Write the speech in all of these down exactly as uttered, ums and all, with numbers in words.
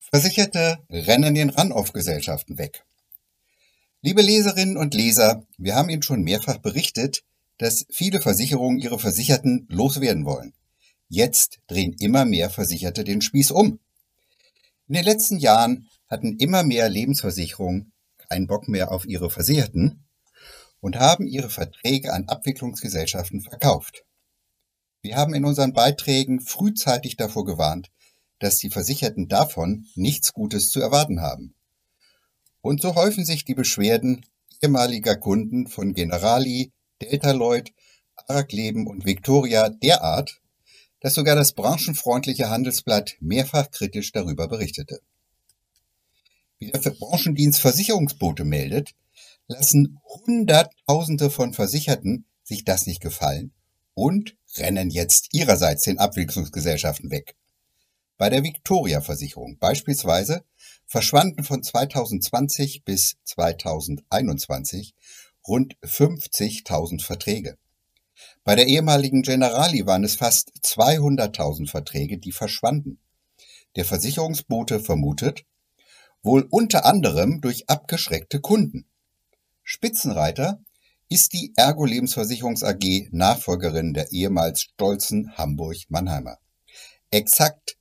Versicherte rennen den Run-off-Gesellschaften weg. Liebe Leserinnen und Leser, wir haben Ihnen schon mehrfach berichtet, dass viele Versicherungen ihre Versicherten loswerden wollen. Jetzt drehen immer mehr Versicherte den Spieß um. In den letzten Jahren hatten immer mehr Lebensversicherungen keinen Bock mehr auf ihre Versicherten und haben ihre Verträge an Abwicklungsgesellschaften verkauft. Wir haben in unseren Beiträgen frühzeitig davor gewarnt, dass die Versicherten davon nichts Gutes zu erwarten haben. Und so häufen sich die Beschwerden ehemaliger Kunden von Generali, Delta Lloyd, Arak Leben und Victoria derart, dass sogar das branchenfreundliche Handelsblatt mehrfach kritisch darüber berichtete. Wie der Branchendienst Versicherungsbote meldet, lassen Hunderttausende von Versicherten sich das nicht gefallen und rennen jetzt ihrerseits den Abwicklungsgesellschaften weg. Bei der Victoria-Versicherung beispielsweise verschwanden von zweitausendzwanzig bis zweitausendeinundzwanzig rund fünfzigtausend Verträge. Bei der ehemaligen Generali waren es fast zweihunderttausend Verträge, die verschwanden. Der Versicherungsbote vermutet, wohl unter anderem durch abgeschreckte Kunden. Spitzenreiter ist die Ergo Lebensversicherungs A G, Nachfolgerin der ehemals stolzen Hamburg-Mannheimer. Exakt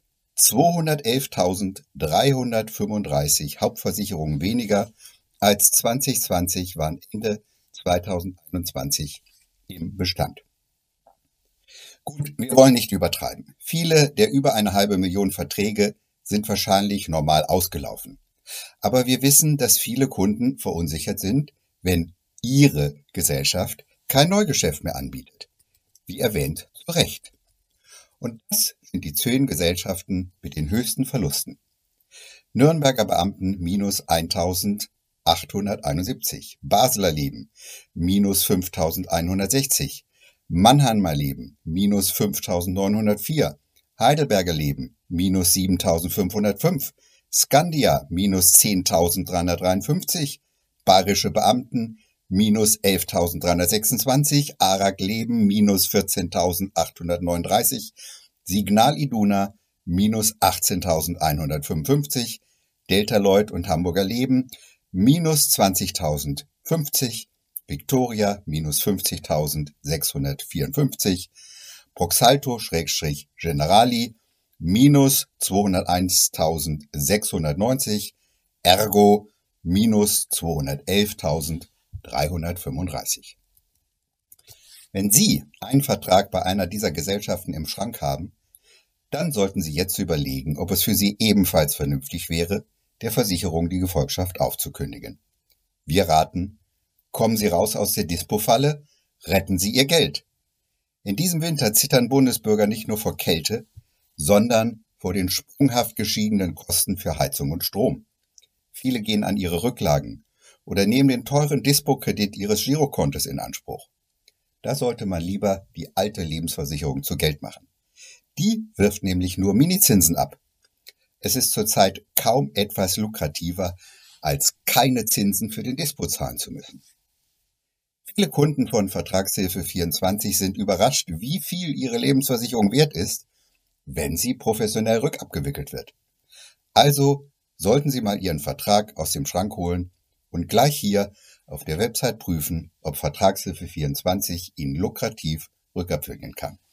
zweihundertelftausenddreihundertfünfunddreißig Hauptversicherungen weniger als zwanzig zwanzig waren Ende zweitausendeinundzwanzig im Bestand. Gut, wir wollen nicht übertreiben. Viele der über eine halbe Million Verträge sind wahrscheinlich normal ausgelaufen. Aber wir wissen, dass viele Kunden verunsichert sind, wenn ihre Gesellschaft kein Neugeschäft mehr anbietet. Wie erwähnt, zu Recht. Und das sind die zehn Gesellschaften mit den höchsten Verlusten. Nürnberger Beamten minus eintausendachthunderteinundsiebzig, Basler Leben minus fünftausendeinhundertsechzig, Mannheimer Leben minus fünftausendneunhundertvier, Heidelberger Leben minus siebentausendfünfhundertfünf, Skandia minus zehntausenddreihundertdreiundfünfzig, Bayerische Beamten minus elftausenddreihundertsechsundzwanzig, Arak Leben minus vierzehntausendachthundertneununddreißig, Signal Iduna minus achtzehntausendeinhundertfünfundfünfzig, Delta Lloyd und Hamburger Leben minus zwanzigtausendfünfzig, Victoria minus fünfzigtausendsechshundertvierundfünfzig, Proxalto-Generali minus zweihunderteinstausendsechshundertneunzig, Ergo minus zweihundertelftausenddreihundertfünfunddreißig. Wenn Sie einen Vertrag bei einer dieser Gesellschaften im Schrank haben, dann sollten Sie jetzt überlegen, ob es für Sie ebenfalls vernünftig wäre, der Versicherung die Gefolgschaft aufzukündigen. Wir raten, kommen Sie raus aus der Dispo-Falle, retten Sie Ihr Geld. In diesem Winter zittern Bundesbürger nicht nur vor Kälte, sondern vor den sprunghaft gestiegenen Kosten für Heizung und Strom. Viele gehen an ihre Rücklagen oder nehmen den teuren Dispo-Kredit ihres Girokontos in Anspruch. Da sollte man lieber die alte Lebensversicherung zu Geld machen. Die wirft nämlich nur Minizinsen ab. Es ist zurzeit kaum etwas lukrativer, als keine Zinsen für den Dispo zahlen zu müssen. Viele Kunden von Vertragshilfe vierundzwanzig sind überrascht, wie viel ihre Lebensversicherung wert ist, wenn sie professionell rückabgewickelt wird. Also sollten Sie mal Ihren Vertrag aus dem Schrank holen und gleich hier auf der Website prüfen, ob Vertragshilfe vierundzwanzig Ihnen lukrativ rückabwickeln kann.